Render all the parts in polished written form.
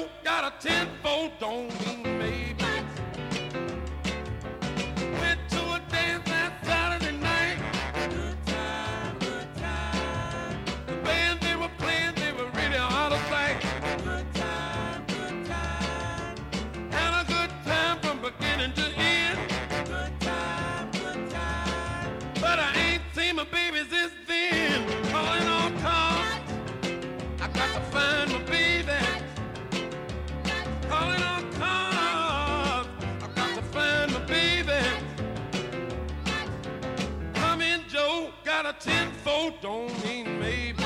Joe got a tenfold, don't mean maybe. Went to a dance that Saturday night. Good time, good time. The band they were playing, they were really out of sight. Good time, good time. Had a good time from beginning to end. Good time, good time. But I ain't seen my baby since then. Calling all cars. I got to find my baby. Calling all cars. I got to find my baby. Come in, Joe. Got a tenfold, don't mean maybe.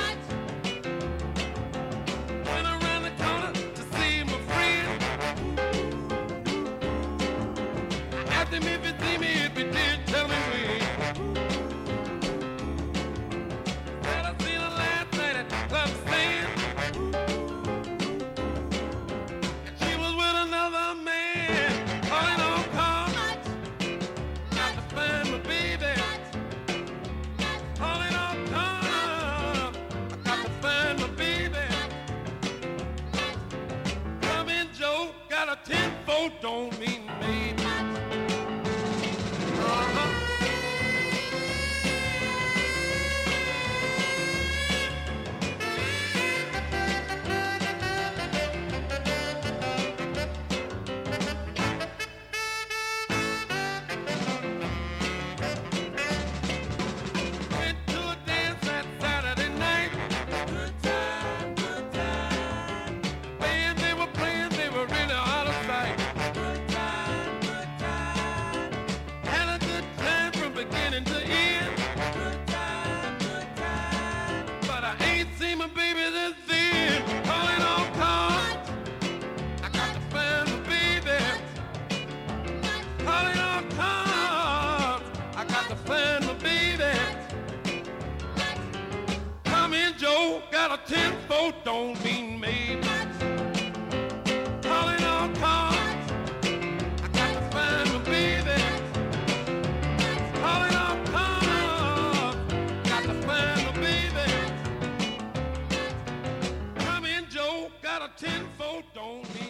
Went around the corner to see my friend. I asked him if he'd see me. If he did, tell me when. Said I seen her last night at Club Stand. And she was with another man. Calling all cars. Got to find my baby. Calling all cars. I got to find my baby. Come in, Joe. Got a tenfold, don't mean maybe. Uh-huh. Went to a dance that Saturday night. Good time, good time. Band they were playing, they were really out of sight. Good time, good time. Had a good time from beginning to end. Good time, good time. But I ain't seen my baby since then. Calling all cars. I got to find my baby. Calling all cars. I got to find my baby. Come in, Joe. Got a tenfold, don't mean maybe. Calling all cars. I got to find my baby. Calling all cars. Got to find my baby. Come in, Joe. Got a tenfold, don't mean